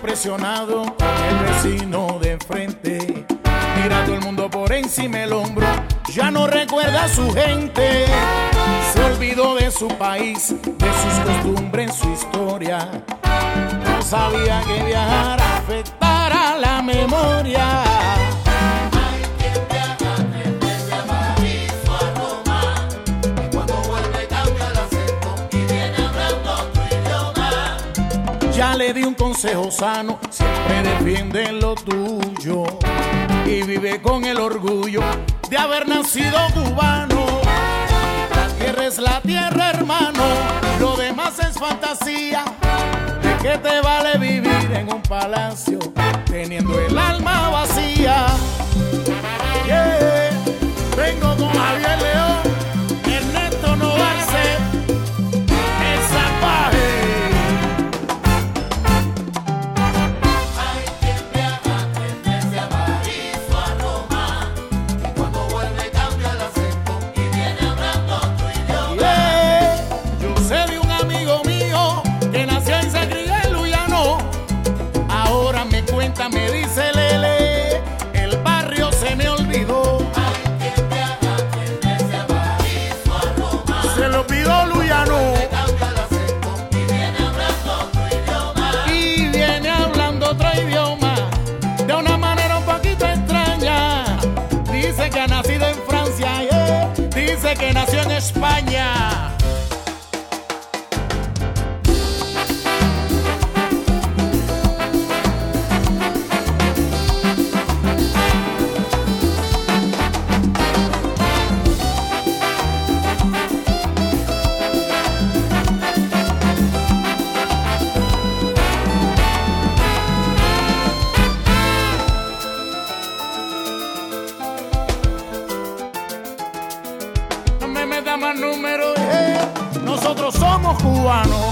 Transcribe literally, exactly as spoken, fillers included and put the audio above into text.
impresionado con el vecino de enfrente. Mira todo el mundo por encima el hombro, ya no recuerda a su gente. Se olvidó de su país, de sus costumbres, su historia. No sabía que viajar afectara la memoria. Hay quien viaja desde París o a Roma, y cuando vuelve cambia el acento y viene hablando otro idioma. Ya le di un consejo sano, siempre defiende lo tuyo y vive con el orgullo de haber nacido cubano. La tierra es la tierra, hermano, lo demás es fantasía. ¿De qué te vale vivir en un palacio teniendo el alma vacía? Yeah. Vengo con Javier León, Ernesto Novarse, el Zapaje. Hay quien viaja desde París o a Roma, y cuando vuelve cambia el acento y viene hablando otro idioma. Yeah. Yo sé de un amigo mío que nació y se crió en Luyano. Ahora me cuenta, me dice Lele, el barrio se me olvidó. Hay quien viaja desde París o a Roma, Se lo pido Luyano cambia el acento y viene hablando otro idioma. y viene hablando otro idioma de una manera un poquito extraña. Dice que ha nacido en Francia, yeah. Dice que nació en España. No me metas más números, eh. Nosotros somos cubanos.